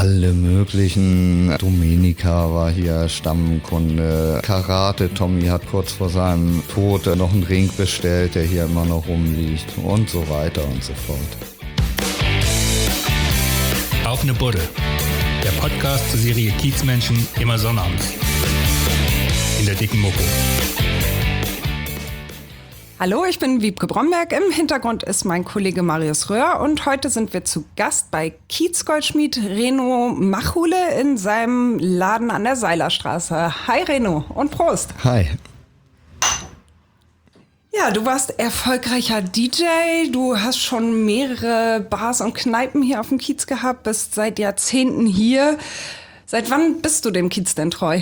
alle möglichen. Domenica war hier Stammkunde. Karate Tommy hat kurz vor seinem Tod noch einen Ring bestellt, der hier immer noch rumliegt und so weiter und so fort. Auf ne Budde. Der Podcast zur Serie Kiezmenschen immer sonnabends. In der dicken Mucke. Hallo, ich bin Wiebke Bromberg. Im Hintergrund ist mein Kollege Marius Röhr und heute sind wir zu Gast bei Kiezgoldschmied Reno Machule in seinem Laden an der Seilerstraße. Hi Reno und Prost. Hi. Ja, du warst erfolgreicher DJ, du hast schon mehrere Bars und Kneipen hier auf dem Kiez gehabt, bist seit Jahrzehnten hier. Seit wann bist du dem Kiez denn treu?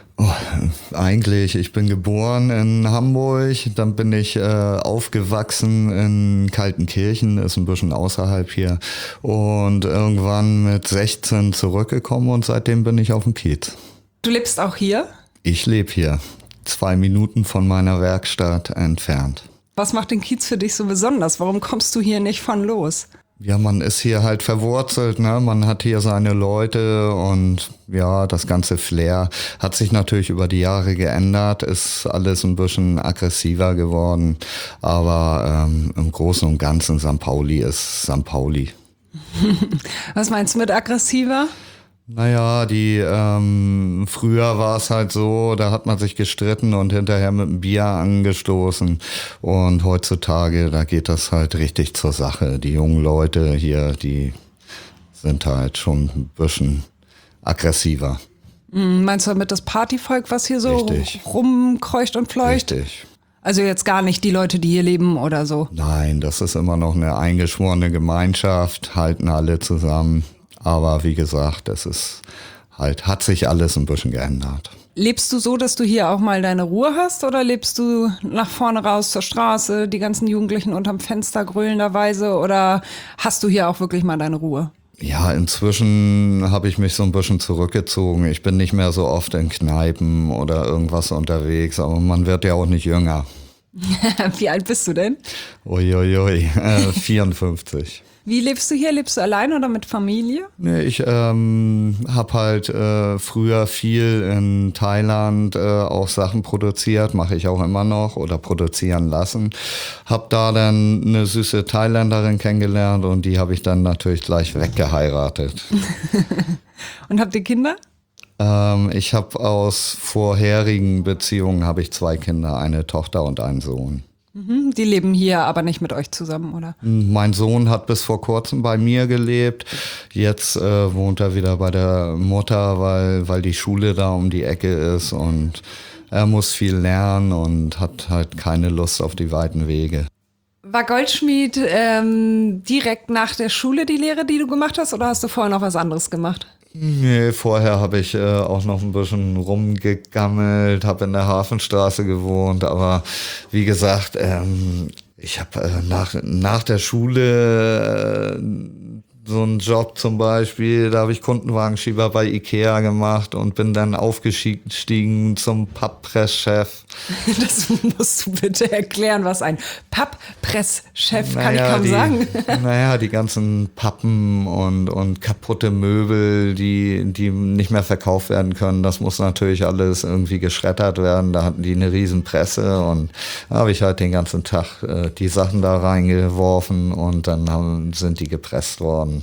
Ich bin geboren in Hamburg, dann bin ich aufgewachsen in Kaltenkirchen, ist ein bisschen außerhalb hier, und irgendwann mit 16 zurückgekommen und seitdem bin ich auf dem Kiez. Du lebst auch hier? Ich lebe hier, 2 Minuten von meiner Werkstatt entfernt. Was macht den Kiez für dich so besonders? Warum kommst du hier nicht von los? Ja, man ist hier halt verwurzelt, ne? Man hat hier seine Leute und ja, das ganze Flair hat sich natürlich über die Jahre geändert, ist alles ein bisschen aggressiver geworden, aber im Großen und Ganzen St. Pauli ist St. Pauli. Was meinst du mit aggressiver? Naja, früher war es halt so, da hat man sich gestritten und hinterher mit einem Bier angestoßen. Und heutzutage, da geht das halt richtig zur Sache. Die jungen Leute hier, die sind halt schon ein bisschen aggressiver. Meinst du damit das Partyvolk, was hier so Richtig. rumkreucht und fleucht? Richtig. Also jetzt gar nicht die Leute, die hier leben oder so? Nein, das ist immer noch eine eingeschworene Gemeinschaft, halten alle zusammen. Aber wie gesagt, hat sich alles ein bisschen geändert. Lebst du so, dass du hier auch mal deine Ruhe hast oder lebst du nach vorne raus zur Straße, die ganzen Jugendlichen unterm Fenster grölenderweise, oder hast du hier auch wirklich mal deine Ruhe? Ja, inzwischen habe ich mich so ein bisschen zurückgezogen. Ich bin nicht mehr so oft in Kneipen oder irgendwas unterwegs, aber man wird ja auch nicht jünger. Wie alt bist du denn? 54. Wie lebst du hier? Lebst du allein oder mit Familie? Nee, ich habe halt früher viel in Thailand auch Sachen produziert, mache ich auch immer noch oder produzieren lassen. Hab da dann eine süße Thailänderin kennengelernt und die habe ich dann natürlich gleich weggeheiratet. Und habt ihr Kinder? Ich habe aus vorherigen Beziehungen habe ich 2 Kinder, eine Tochter und einen Sohn. Die leben hier, aber nicht mit euch zusammen, oder? Mein Sohn hat bis vor kurzem bei mir gelebt. Jetzt wohnt er wieder bei der Mutter, weil die Schule da um die Ecke ist und er muss viel lernen und hat halt keine Lust auf die weiten Wege. War Goldschmied direkt nach der Schule die Lehre, die du gemacht hast, oder hast du vorher noch was anderes gemacht? Nee, vorher habe ich auch noch ein bisschen rumgegammelt, habe in der Hafenstraße gewohnt, aber wie gesagt, ich habe nach der Schule so einen Job zum Beispiel, da habe ich Kundenwagenschieber bei Ikea gemacht und bin dann aufgestiegen zum Papppresschef. Das musst du bitte erklären, was ein Papppresschef kann ich kaum sagen. Naja, die ganzen Pappen und kaputte Möbel, die nicht mehr verkauft werden können, das muss natürlich alles irgendwie geschreddert werden. Da hatten die eine riesen Presse und da habe ich halt den ganzen Tag die Sachen da reingeworfen und dann sind die gepresst worden.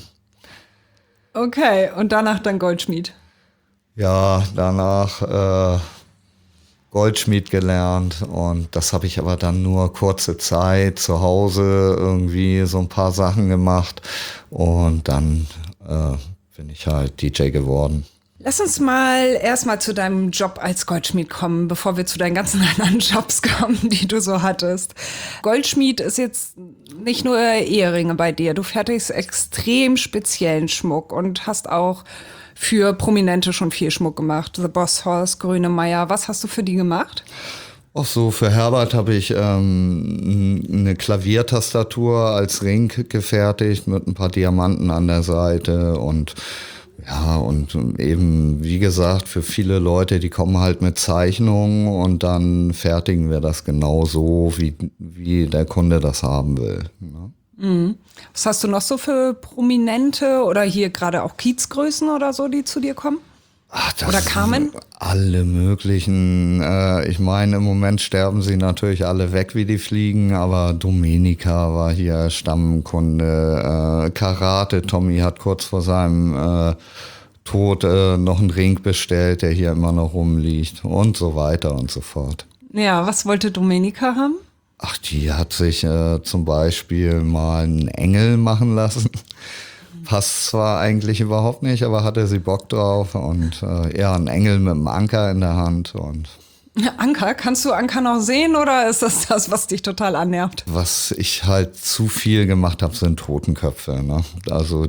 Okay, und danach dann Goldschmied? Ja, danach Goldschmied gelernt und das habe ich aber dann nur kurze Zeit zu Hause irgendwie so ein paar Sachen gemacht und dann bin ich halt DJ geworden. Lass uns mal erstmal zu deinem Job als Goldschmied kommen, bevor wir zu deinen ganzen anderen Jobs kommen, die du so hattest. Goldschmied ist jetzt nicht nur Eheringe bei dir. Du fertigst extrem speziellen Schmuck und hast auch für Prominente schon viel Schmuck gemacht. The Boss Hoss, Grönemeyer. Was hast du für die gemacht? Auch so, für Herbert habe ich eine Klaviertastatur als Ring gefertigt mit ein paar Diamanten an der Seite und ja, und eben, wie gesagt, für viele Leute, die kommen halt mit Zeichnungen und dann fertigen wir das genau so, wie der Kunde das haben will. Ne? Was hast du noch so für Prominente oder hier gerade auch Kiezgrößen oder so, die zu dir kommen? Oder kamen? Alle möglichen. Ich meine, im Moment sterben sie natürlich alle weg wie die Fliegen, aber Domenica war hier Stammkunde. Karate Tommy hat kurz vor seinem Tod noch einen Ring bestellt, der hier immer noch rumliegt und so weiter und so fort. Ja, was wollte Domenica haben? Ach, die hat sich zum Beispiel mal einen Engel machen lassen. Passt zwar eigentlich überhaupt nicht, aber hatte sie Bock drauf und ein Engel mit einem Anker in der Hand. Und Anker? Kannst du Anker noch sehen oder ist das, was dich total annervt? was ich halt zu viel gemacht habe, sind Totenköpfe. Ne? Also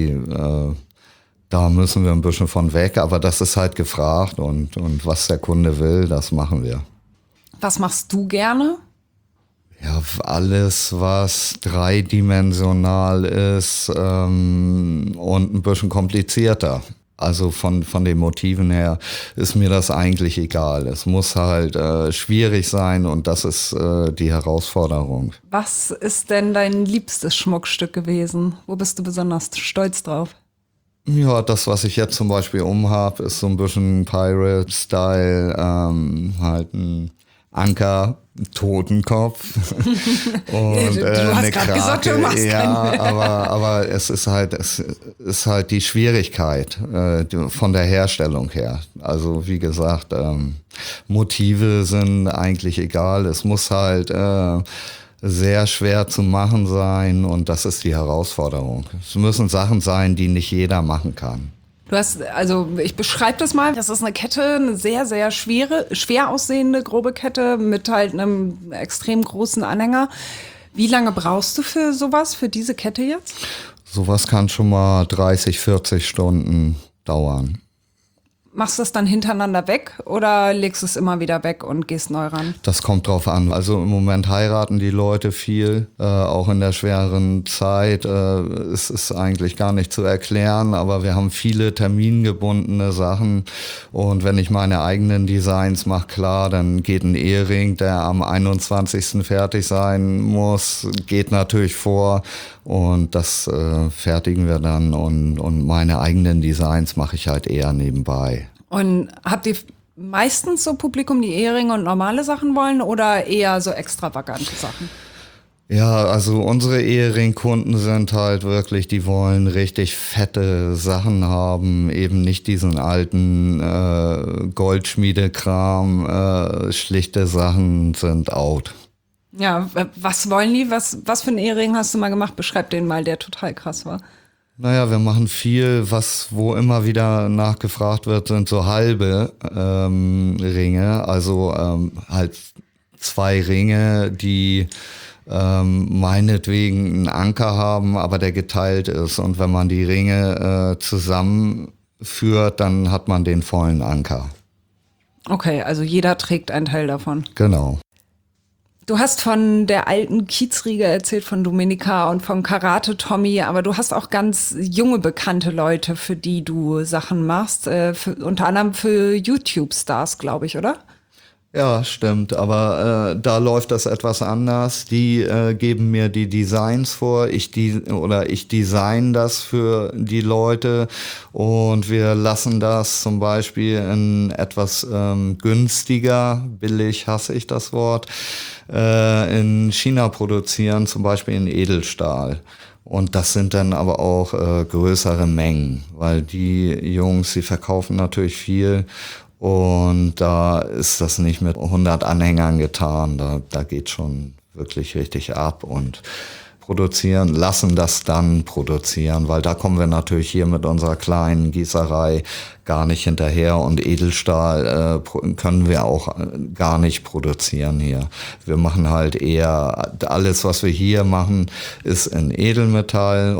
da müssen wir ein bisschen von weg, aber das ist halt gefragt und was der Kunde will, das machen wir. Was machst du gerne? Ja, alles, was dreidimensional ist und ein bisschen komplizierter. Also von den Motiven her ist mir das eigentlich egal. Es muss halt schwierig sein und das ist die Herausforderung. Was ist denn dein liebstes Schmuckstück gewesen? Wo bist du besonders stolz drauf? Ja, das, was ich jetzt zum Beispiel umhab, ist so ein bisschen Pirate-Style, halt ein Anker, Totenkopf und du hast eine gerade gesagt, du machst ja, aber es ist halt die Schwierigkeit von der Herstellung her. Also wie gesagt, Motive sind eigentlich egal. Es muss halt sehr schwer zu machen sein und das ist die Herausforderung. Es müssen Sachen sein, die nicht jeder machen kann. Du hast, also ich beschreibe das mal, das ist eine Kette, eine sehr, sehr schwer aussehende, grobe Kette mit halt einem extrem großen Anhänger. Wie lange brauchst du für sowas, für diese Kette jetzt? Sowas kann schon mal 30, 40 Stunden dauern. Machst du das dann hintereinander weg oder legst du es immer wieder weg und gehst neu ran? Das kommt drauf an. Also im Moment heiraten die Leute viel, auch in der schweren Zeit. Es ist eigentlich gar nicht zu erklären, aber wir haben viele termingebundene Sachen. Und wenn ich meine eigenen Designs mache, klar, dann geht ein Ehering, der am 21. fertig sein muss, geht natürlich vor. Und das fertigen wir dann und meine eigenen Designs mache ich halt eher nebenbei. Und habt ihr meistens so Publikum, die Eheringe und normale Sachen wollen oder eher so extravagante Sachen? Ja, also unsere Ehering-Kunden sind halt wirklich, die wollen richtig fette Sachen haben, eben nicht diesen alten Goldschmiedekram, schlichte Sachen sind out. Ja, was wollen die? Was für einen Ehering hast du mal gemacht? Beschreib den mal, der total krass war. Naja, wir machen viel, wo immer wieder nachgefragt wird, sind so halbe Ringe, also halt 2 Ringe, die meinetwegen einen Anker haben, aber der geteilt ist. Und wenn man die Ringe zusammenführt, dann hat man den vollen Anker. Okay, also jeder trägt einen Teil davon. Genau. Du hast von der alten Kiezriege erzählt, von Domenica und vom Karate Tommy, aber du hast auch ganz junge, bekannte Leute, für die du Sachen machst, unter anderem für YouTube-Stars, glaube ich, oder? Ja, stimmt, aber da läuft das etwas anders. Die geben mir die Designs vor, ich design das für die Leute und wir lassen das zum Beispiel in etwas günstiger, billig hasse ich das Wort, in China produzieren, zum Beispiel in Edelstahl. Und das sind dann aber auch größere Mengen, weil die Jungs, die verkaufen natürlich viel. Und da ist das nicht mit 100 Anhängern getan. Da geht schon wirklich richtig ab und lassen das dann produzieren, weil da kommen wir natürlich hier mit unserer kleinen Gießerei gar nicht hinterher und Edelstahl können wir auch gar nicht produzieren hier. Wir machen halt eher, alles was wir hier machen, ist in Edelmetall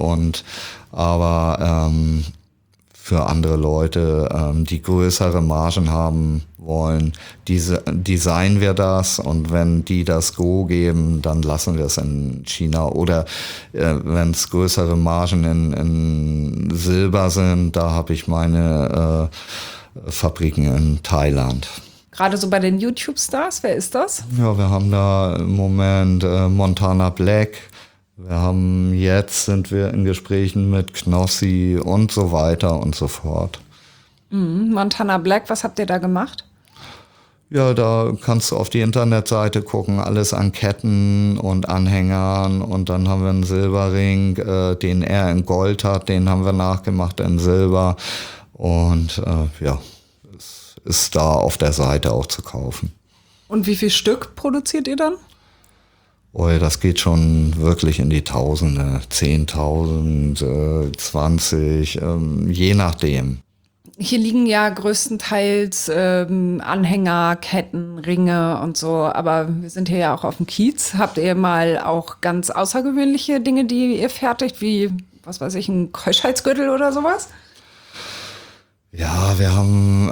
aber für andere Leute, die größere Margen haben wollen, designen wir das und wenn die das Go geben, dann lassen wir es in China oder wenn es größere Margen in Silber sind, da habe ich meine Fabriken in Thailand. Gerade so bei den YouTube-Stars, wer ist das? Ja, wir haben da im Moment Montana Black, Sind wir in Gesprächen mit Knossi und so weiter und so fort. Montana Black, was habt ihr da gemacht? Ja, da kannst du auf die Internetseite gucken, alles an Ketten und Anhängern. Und dann haben wir einen Silberring, den er in Gold hat, den haben wir nachgemacht in Silber. Und es ist da auf der Seite auch zu kaufen. Und wie viel Stück produziert ihr dann? Oh, das geht schon wirklich in die Tausende, 10.000, 20, je nachdem. Hier liegen ja größtenteils Anhänger, Ketten, Ringe und so, aber wir sind hier ja auch auf dem Kiez. Habt ihr mal auch ganz außergewöhnliche Dinge, die ihr fertigt, wie, was weiß ich, ein Keuschheitsgürtel oder sowas? Ja, wir haben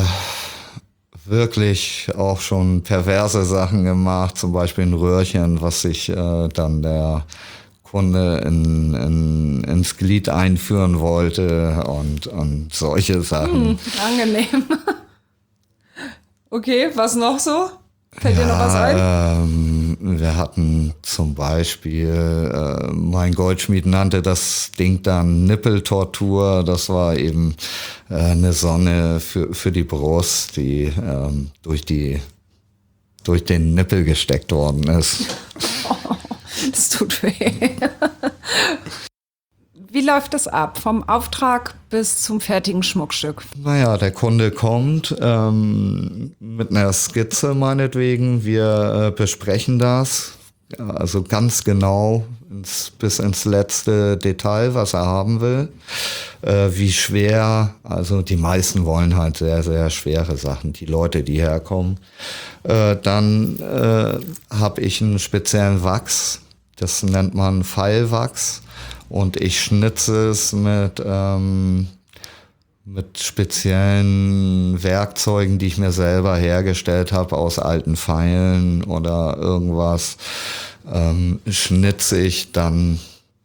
wirklich auch schon perverse Sachen gemacht, zum Beispiel ein Röhrchen, was sich dann der Kunde ins Glied einführen wollte und solche Sachen. Angenehm. Okay, was noch so? Fällt dir noch was ein? Wir hatten zum Beispiel, mein Goldschmied nannte das Ding dann Nippeltortur. Das war eben eine Sonne für die Brust, die durch den Nippel gesteckt worden ist. Das tut weh. Wie läuft das ab? Vom Auftrag bis zum fertigen Schmuckstück? Naja, der Kunde kommt mit einer Skizze meinetwegen. Wir besprechen das, also ganz genau bis ins letzte Detail, was er haben will. Wie schwer, also die meisten wollen halt sehr, sehr schwere Sachen, die Leute, die herkommen. Dann habe ich einen speziellen Wachs, das nennt man Pfeilwachs. Und ich schnitze es mit speziellen Werkzeugen, die ich mir selber hergestellt habe aus alten Pfeilen oder irgendwas, schnitze ich dann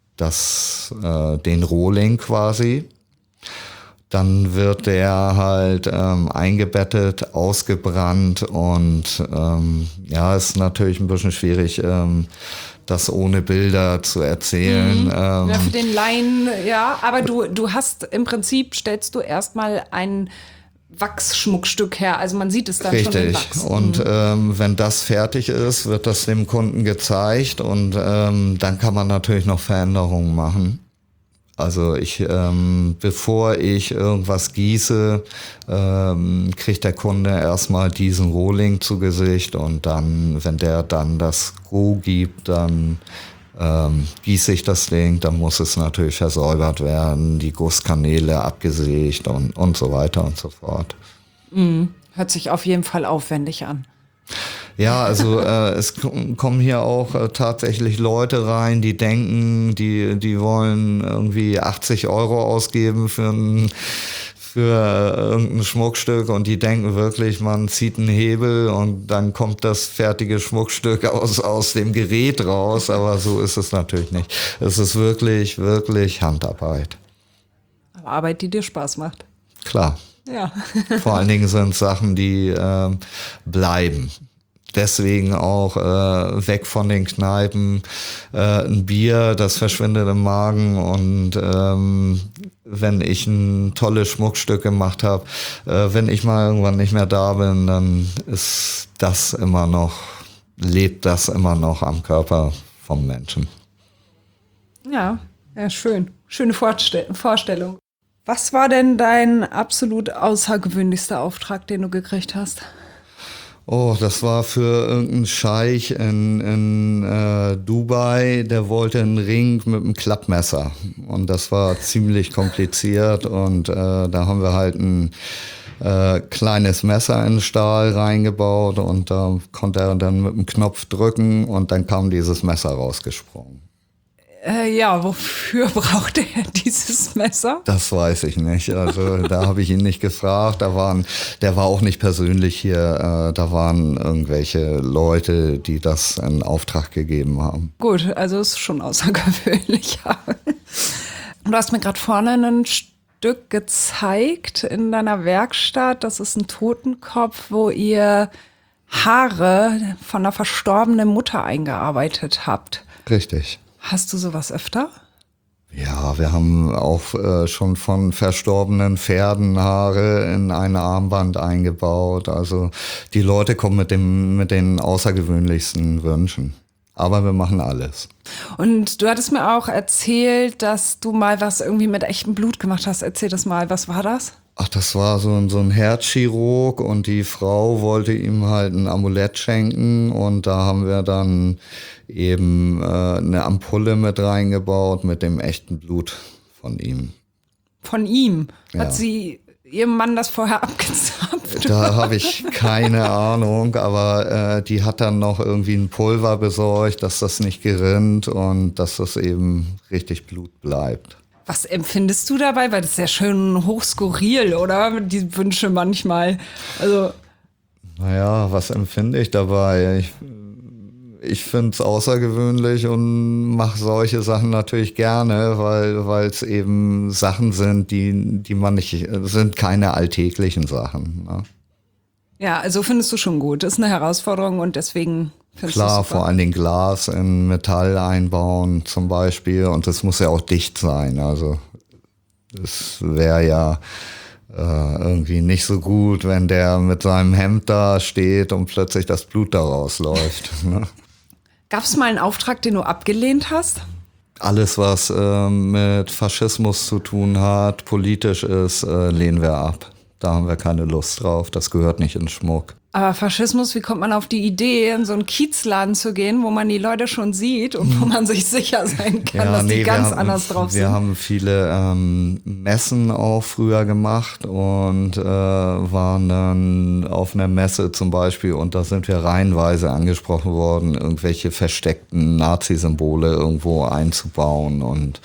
den Rohling quasi. Dann wird der halt eingebettet, ausgebrannt und ist natürlich ein bisschen schwierig, das ohne Bilder zu erzählen. Ja, für den Laien, ja, aber du hast im Prinzip, stellst du erstmal ein Wachsschmuckstück her, also man sieht es dann richtig. Schon im Wachs. Und wenn das fertig ist, wird das dem Kunden gezeigt und dann kann man natürlich noch Veränderungen machen. Also bevor ich irgendwas gieße, kriegt der Kunde erstmal diesen Rohling zu Gesicht und dann, wenn der dann das Go gibt, dann gieße ich das Ding, dann muss es natürlich versäubert werden, die Gusskanäle abgesägt und so weiter und so fort. Hört sich auf jeden Fall aufwendig an. Ja, also es kommen hier auch tatsächlich Leute rein, die denken, die wollen irgendwie 80 Euro ausgeben für irgendein Schmuckstück und die denken wirklich, man zieht einen Hebel und dann kommt das fertige Schmuckstück aus dem Gerät raus, aber so ist es natürlich nicht. Es ist wirklich, wirklich Handarbeit. Aber Arbeit, die dir Spaß macht. Klar. Ja. Vor allen Dingen sind es Sachen, die bleiben. Deswegen auch weg von den Kneipen, ein Bier, das verschwindet im Magen und wenn ich ein tolles Schmuckstück gemacht habe, wenn ich mal irgendwann nicht mehr da bin, dann lebt das immer noch am Körper vom Menschen. Ja, schön. Schöne Vorstellung. Was war denn dein absolut außergewöhnlichster Auftrag, den du gekriegt hast? Oh, das war für irgendeinen Scheich in Dubai, der wollte einen Ring mit einem Klappmesser und das war ziemlich kompliziert und da haben wir halt ein kleines Messer in Stahl reingebaut und da konnte er dann mit dem Knopf drücken und dann kam dieses Messer rausgesprungen. Wofür brauchte er dieses Messer? Das weiß ich nicht. Also da habe ich ihn nicht gefragt. Der war auch nicht persönlich hier. Da waren irgendwelche Leute, die das in Auftrag gegeben haben. Gut, also ist schon außergewöhnlich. Du hast mir gerade vorne ein Stück gezeigt in deiner Werkstatt. Das ist ein Totenkopf, wo ihr Haare von einer verstorbenen Mutter eingearbeitet habt. Richtig. Hast du sowas öfter? Ja, wir haben auch schon von verstorbenen Pferden Haare in ein Armband eingebaut. Also die Leute kommen mit den außergewöhnlichsten Wünschen. Aber wir machen alles. Und du hattest mir auch erzählt, dass du mal was irgendwie mit echtem Blut gemacht hast. Erzähl das mal, was war das? Ach, das war so ein Herzchirurg und die Frau wollte ihm halt ein Amulett schenken und da haben wir dann eben eine Ampulle mit reingebaut mit dem echten Blut von ihm. Von ihm? Ja. Hat sie ihrem Mann das vorher abgezapft? Da habe ich keine Ahnung, aber die hat dann noch irgendwie ein Pulver besorgt, dass das nicht gerinnt und dass das eben richtig Blut bleibt. Was empfindest du dabei? Weil das ist ja schön hochskurril, oder? Die Wünsche manchmal. Also Naja, was empfinde ich dabei? Ich finde es außergewöhnlich und mache solche Sachen natürlich gerne, weil es eben Sachen sind, die man nicht, sind keine alltäglichen Sachen. Ne? ja, also findest du schon gut. Das ist eine Herausforderung und deswegen findest du Klar, es super. vor allen Dingen Glas in Metall einbauen zum Beispiel und das muss ja auch dicht sein. Also es wäre ja irgendwie nicht so gut, wenn der mit seinem Hemd da steht und plötzlich das Blut da rausläuft. Ne? Gab es mal einen Auftrag, den du abgelehnt hast? Alles, was mit Faschismus zu tun hat, politisch ist, lehnen wir ab. Da haben wir keine Lust drauf. Das gehört nicht in Schmuck. Aber Faschismus, wie kommt man auf die Idee, in so einen Kiezladen zu gehen, wo man die Leute schon sieht und wo man sich sicher sein kann, dass die ganz anders drauf sind? Wir haben viele Messen auch früher gemacht und waren dann auf einer Messe zum Beispiel und da sind wir reihenweise angesprochen worden, irgendwelche versteckten Nazi-Symbole irgendwo einzubauen und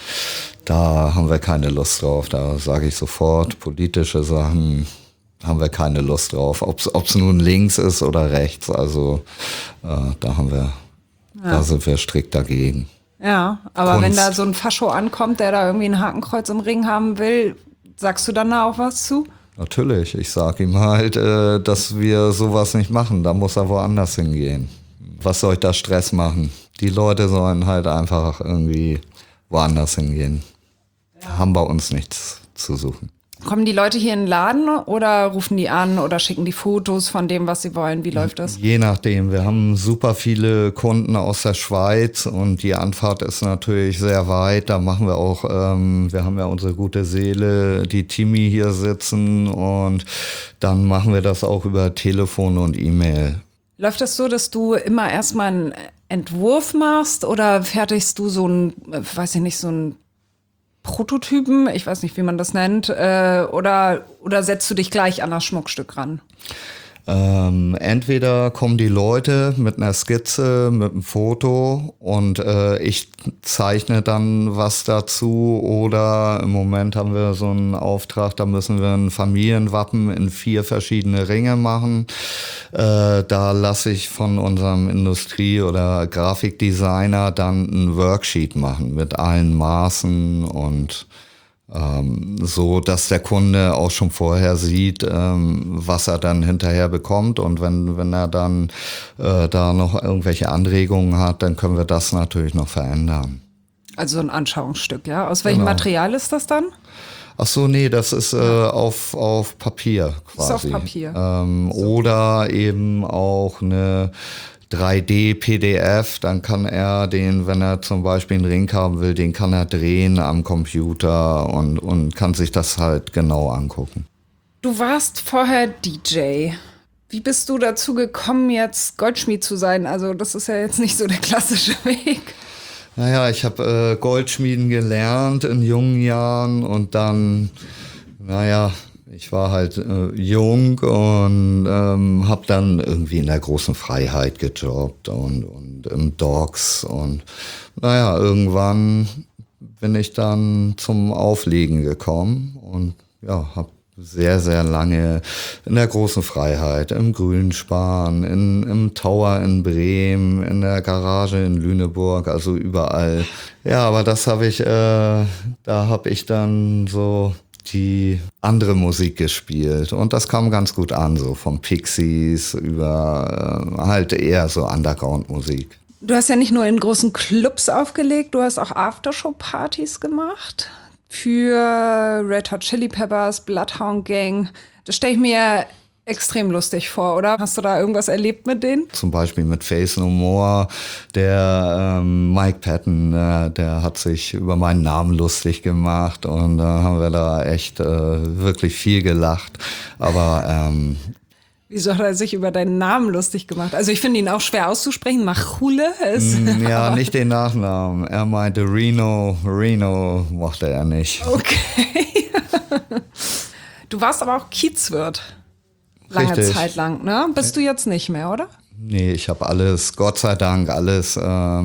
da haben wir keine Lust drauf. Da sage ich sofort, politische Sachen haben wir keine Lust drauf. Ob's nun links ist oder rechts, also da sind wir strikt dagegen. Ja, aber Kunst. wenn da so ein Fascho ankommt, der da irgendwie ein Hakenkreuz im Ring haben will, sagst du dann da auch was zu? Natürlich, ich sag ihm halt, dass wir sowas nicht machen. Da muss er woanders hingehen. Was soll ich da Stress machen? Die Leute sollen halt einfach irgendwie woanders hingehen. Haben bei uns nichts zu suchen. Kommen die Leute hier in den Laden oder rufen die an oder schicken die Fotos von dem, was sie wollen? Wie läuft das? Je nachdem. Wir haben super viele Kunden aus der Schweiz und die Anfahrt ist natürlich sehr weit. Da machen wir auch, wir haben ja unsere gute Seele, die Timi hier sitzen und dann machen wir das auch über Telefon und E-Mail. Läuft das so, dass du immer erstmal einen Entwurf machst oder fertigst du so ein, weiß ich nicht, so ein Prototypen, ich weiß nicht, wie man das nennt, oder setzt du dich gleich an das Schmuckstück ran? Entweder kommen die Leute mit einer Skizze, mit einem Foto und ich zeichne dann was dazu oder im Moment haben wir so einen Auftrag, da müssen wir ein Familienwappen in 4 verschiedene Ringe machen. Da lasse ich von unserem Industrie- oder Grafikdesigner dann ein Worksheet machen mit allen Maßen und so, dass der Kunde auch schon vorher sieht, was er dann hinterher bekommt und wenn er dann da noch irgendwelche Anregungen hat, dann können wir das natürlich noch verändern. Also ein Anschauungsstück, ja? Aus welchem Genau. Material ist das dann? Ach so, nee, das ist auf Papier quasi. Ist auf Papier. Oder eben auch eine 3D-PDF, dann kann er den, wenn er zum Beispiel einen Ring haben will, den kann er drehen am Computer und kann sich das halt genau angucken. Du warst vorher DJ. Wie bist du dazu gekommen, jetzt Goldschmied zu sein? Also das ist ja jetzt nicht so der klassische Weg. Naja, ich habe Goldschmieden gelernt in jungen Jahren und dann, ich war halt jung und habe dann irgendwie in der großen Freiheit gejobbt und im Docks und irgendwann bin ich dann zum Auflegen gekommen und habe sehr, sehr lange in der großen Freiheit, im Grünspan, im Tower in Bremen, in der Garage in Lüneburg, also überall. Ja, aber das habe ich, da habe ich dann so die andere Musik gespielt und das kam ganz gut an, so vom Pixies über halt eher so Underground-Musik. Du hast ja nicht nur in großen Clubs aufgelegt, du hast auch Aftershow-Partys gemacht für Red Hot Chili Peppers, Bloodhound Gang. Das stelle ich mir extrem lustig vor, oder? Hast du da irgendwas erlebt mit denen? Zum Beispiel mit Faith No More, der Mike Patton, der hat sich über meinen Namen lustig gemacht und da haben wir da echt wirklich viel gelacht. Aber wieso hat er sich über deinen Namen lustig gemacht? Also ich finde ihn auch schwer auszusprechen. Machule ist. Ja, nicht den Nachnamen. Er meinte Reno mochte er nicht. Okay. Du warst aber auch Kiezwirt. Lange Richtig. Zeit lang, ne? Bist du jetzt nicht mehr, oder? Nee, ich habe alles, Gott sei Dank, alles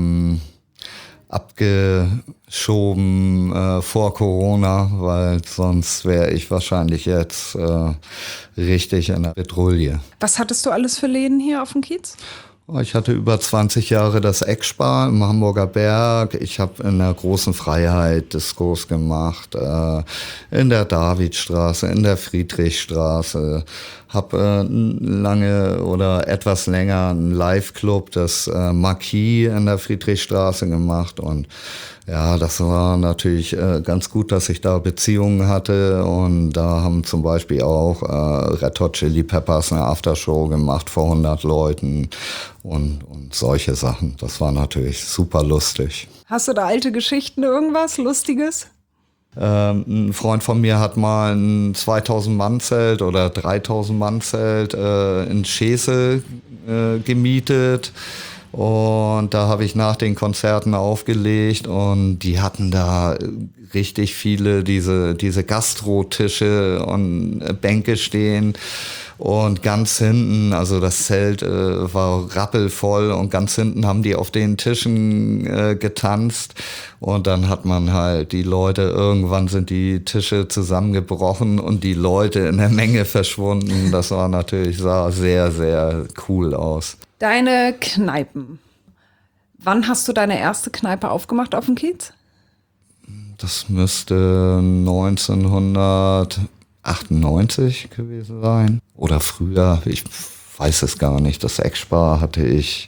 abgeschoben vor Corona, weil sonst wäre ich wahrscheinlich jetzt richtig in der Petrouille. Was hattest du alles für Läden hier auf dem Kiez? Ich hatte über 20 Jahre das Eckspar im Hamburger Berg. Ich habe in der Großen Freiheit Diskos gemacht, in der Davidstraße, in der Friedrichstraße. Habe lange oder etwas länger einen Live-Club, das Marquis in der Friedrichstraße gemacht. Und ja, das war natürlich ganz gut, dass ich da Beziehungen hatte. Und da haben zum Beispiel auch Red Hot Chili Peppers eine Aftershow gemacht vor 100 Leuten und solche Sachen. Das war natürlich super lustig. Hast du da alte Geschichten, irgendwas Lustiges? Ein Freund von mir hat mal ein 2000-Mann-Zelt oder 3000-Mann-Zelt in Schesel gemietet. Und da habe ich nach den Konzerten aufgelegt und die hatten da richtig viele diese Gastrotische und Bänke stehen. Und ganz hinten, also das Zelt war rappelvoll und ganz hinten haben die auf den Tischen getanzt. Und dann hat man halt die Leute, irgendwann sind die Tische zusammengebrochen und die Leute in der Menge verschwunden. Das war natürlich, sah sehr, sehr cool aus. Deine Kneipen. Wann hast du deine erste Kneipe aufgemacht auf dem Kiez? Das müsste 1998 gewesen sein. Oder früher, ich weiß es gar nicht. Das Eckspar hatte ich,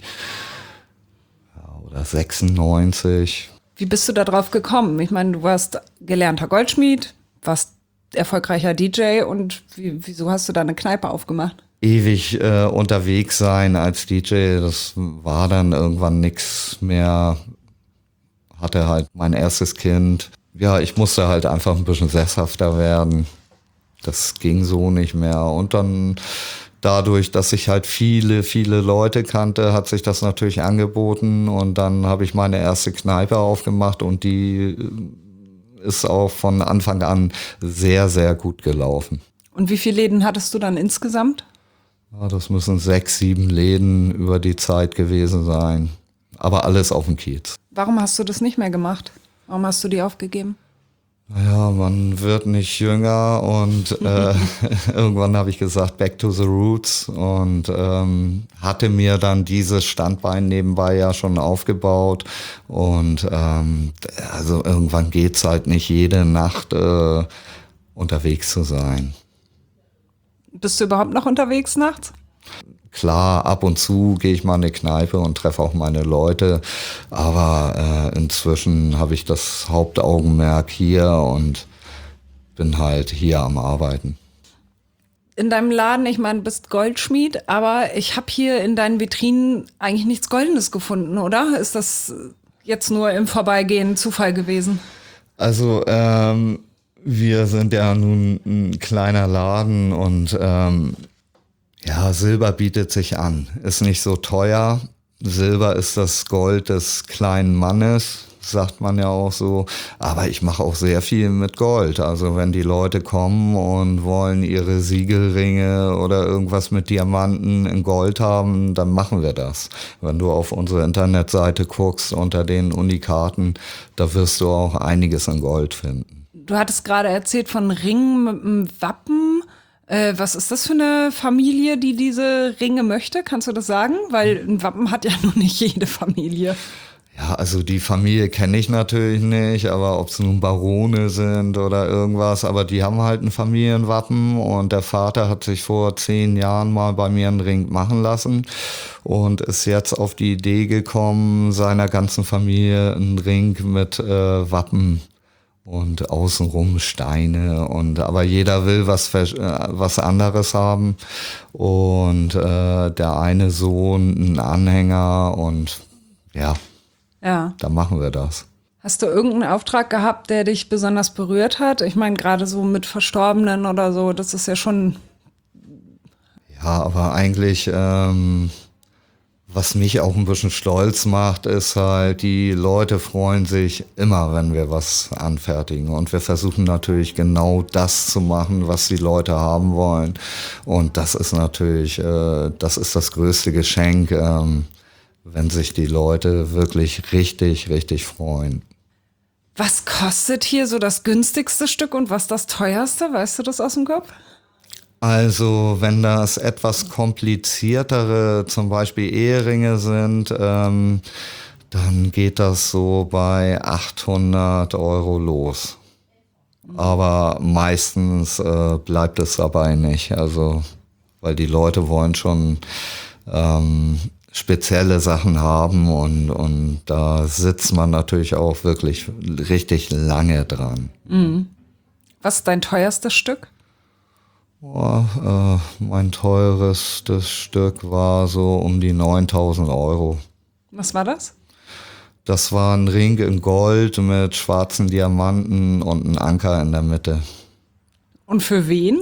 oder 96. Wie bist du da drauf gekommen? Ich meine, du warst gelernter Goldschmied, warst erfolgreicher DJ und wieso hast du da eine Kneipe aufgemacht? Ewig unterwegs sein als DJ, das war dann irgendwann nix mehr. Hatte halt mein erstes Kind. Ja, ich musste halt einfach ein bisschen sesshafter werden. Das ging so nicht mehr. Und dann dadurch, dass ich halt viele, viele Leute kannte, hat sich das natürlich angeboten. Und dann habe ich meine erste Kneipe aufgemacht und die ist auch von Anfang an sehr, sehr gut gelaufen. Und wie viele Läden hattest du dann insgesamt? Ja, das müssen 6, 7 Läden über die Zeit gewesen sein. Aber alles auf dem Kiez. Warum hast du das nicht mehr gemacht? Warum hast du die aufgegeben? Naja, man wird nicht jünger und irgendwann habe ich gesagt, back to the roots und hatte mir dann dieses Standbein nebenbei ja schon aufgebaut und also irgendwann geht's halt nicht jede Nacht unterwegs zu sein. Bist du überhaupt noch unterwegs nachts? Klar, ab und zu gehe ich mal in eine Kneipe und treffe auch meine Leute, aber inzwischen habe ich das Hauptaugenmerk hier und bin halt hier am Arbeiten. In deinem Laden, ich meine, du bist Goldschmied, aber ich habe hier in deinen Vitrinen eigentlich nichts Goldenes gefunden, oder? Ist das jetzt nur im Vorbeigehen Zufall gewesen? Also wir sind ja nun ein kleiner Laden und ja, Silber bietet sich an. Ist nicht so teuer. Silber ist das Gold des kleinen Mannes, sagt man ja auch so. Aber ich mache auch sehr viel mit Gold. Also wenn die Leute kommen und wollen ihre Siegelringe oder irgendwas mit Diamanten in Gold haben, dann machen wir das. Wenn du auf unsere Internetseite guckst unter den Unikaten, da wirst du auch einiges in Gold finden. Du hattest gerade erzählt von Ringen mit einem Wappen. Was ist das für eine Familie, die diese Ringe möchte? Kannst du das sagen? Weil ein Wappen hat ja nun nicht jede Familie. Ja, also die Familie kenne ich natürlich nicht, aber ob es nun Barone sind oder irgendwas, aber die haben halt ein Familienwappen und der Vater hat sich vor 10 Jahren mal bei mir einen Ring machen lassen und ist jetzt auf die Idee gekommen, seiner ganzen Familie einen Ring mit Wappen und außenrum Steine aber jeder will was anderes haben und der eine Sohn einen Anhänger und ja. Ja. Dann machen wir das. Hast du irgendeinen Auftrag gehabt, der dich besonders berührt hat? Ich meine, gerade so mit Verstorbenen oder so, das ist ja schon... Ja, aber eigentlich, was mich auch ein bisschen stolz macht, ist halt, die Leute freuen sich immer, wenn wir was anfertigen. Und wir versuchen natürlich genau das zu machen, was die Leute haben wollen. Und das ist natürlich, das ist das größte Geschenk, wenn sich die Leute wirklich richtig, richtig freuen. Was kostet hier so das günstigste Stück und was das teuerste? Weißt du das aus dem Kopf? Also wenn das etwas kompliziertere, zum Beispiel Eheringe sind, dann geht das so bei 800 € los. Aber meistens bleibt es dabei nicht. Also weil die Leute wollen schon spezielle Sachen haben und da sitzt man natürlich auch wirklich richtig lange dran. Mhm. Was ist dein teuerstes Stück? Mein teuerstes Stück war so um die 9.000 €. Was war das? Das war ein Ring in Gold mit schwarzen Diamanten und ein Anker in der Mitte. Und für wen?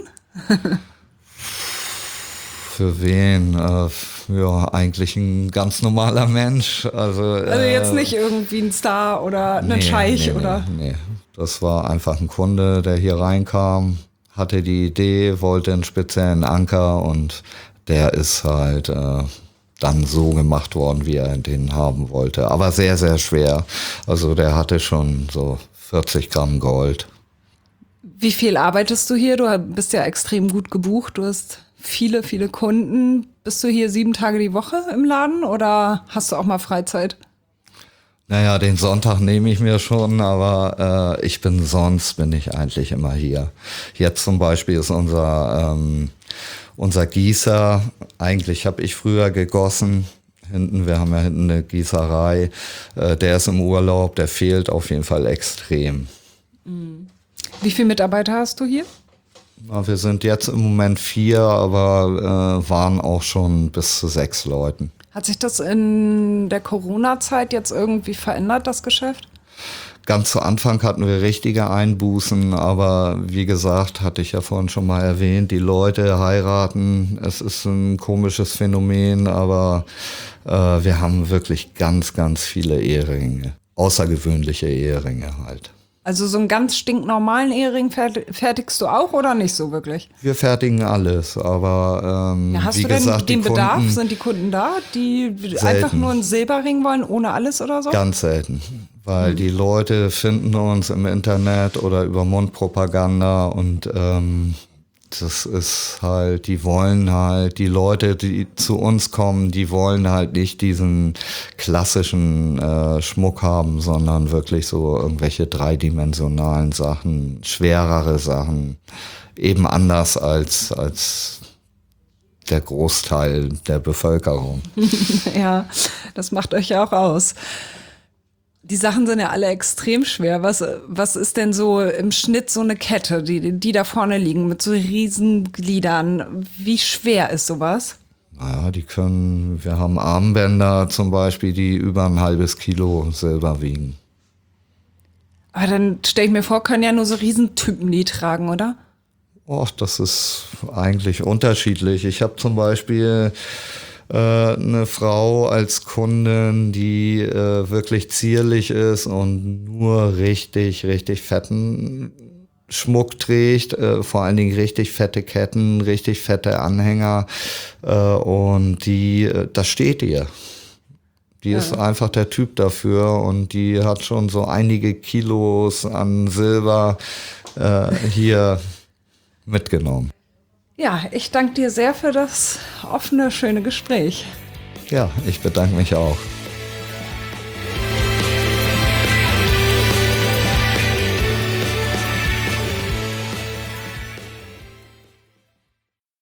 Für wen? Ja, eigentlich ein ganz normaler Mensch. Also jetzt nicht irgendwie ein Star oder ein Scheich oder? Nee, das war einfach ein Kunde, der hier reinkam, hatte die Idee, wollte einen speziellen Anker und der ist halt dann so gemacht worden, wie er den haben wollte. Aber sehr, sehr schwer. Also der hatte schon so 40 Gramm Gold. Wie viel arbeitest du hier? Du bist ja extrem gut gebucht. Du hast viele, viele Kunden. Bist du hier 7 Tage die Woche im Laden oder hast du auch mal Freizeit? Naja, den Sonntag nehme ich mir schon, aber sonst bin ich eigentlich immer hier. Jetzt zum Beispiel ist unser Gießer, eigentlich habe ich früher gegossen. Wir haben ja hinten eine Gießerei. Der ist im Urlaub, der fehlt auf jeden Fall extrem. Wie viele Mitarbeiter hast du hier? Na, wir sind jetzt im Moment 4, aber waren auch schon bis zu 6 Leuten. Hat sich das in der Corona-Zeit jetzt irgendwie verändert, das Geschäft? Ganz zu Anfang hatten wir richtige Einbußen, aber wie gesagt, hatte ich ja vorhin schon mal erwähnt, die Leute heiraten, es ist ein komisches Phänomen, aber wir haben wirklich ganz, ganz viele Eheringe, außergewöhnliche Eheringe halt. Also so einen ganz stinknormalen Ehering fertigst du auch oder nicht so wirklich? Wir fertigen alles, aber hast wie du denn gesagt, den die Bedarf? Kunden Sind die Kunden da, die selten. einfach nur einen Silberring wollen, ohne alles oder so? Ganz selten, weil die Leute finden uns im Internet oder über Mundpropaganda und das ist halt, die Leute, die zu uns kommen, die wollen halt nicht diesen klassischen Schmuck haben, sondern wirklich so irgendwelche dreidimensionalen Sachen, schwerere Sachen, eben anders als der Großteil der Bevölkerung. Ja, das macht euch ja auch aus. Die Sachen sind ja alle extrem schwer. Was ist denn so im Schnitt so eine Kette, die da vorne liegen mit so riesen Gliedern? Wie schwer ist sowas? Naja, wir haben Armbänder zum Beispiel, die über ein halbes Kilo Silber wiegen. Aber dann stelle ich mir vor, können ja nur so Riesentypen die tragen, oder? Och, das ist eigentlich unterschiedlich. Ich habe zum Beispiel eine Frau als Kundin, die wirklich zierlich ist und nur richtig, richtig fetten Schmuck trägt, vor allen Dingen richtig fette Ketten, richtig fette Anhänger und das steht ihr. Die ist einfach der Typ dafür und die hat schon so einige Kilos an Silber hier mitgenommen. Ja, ich danke dir sehr für das offene, schöne Gespräch. Ja, ich bedanke mich auch.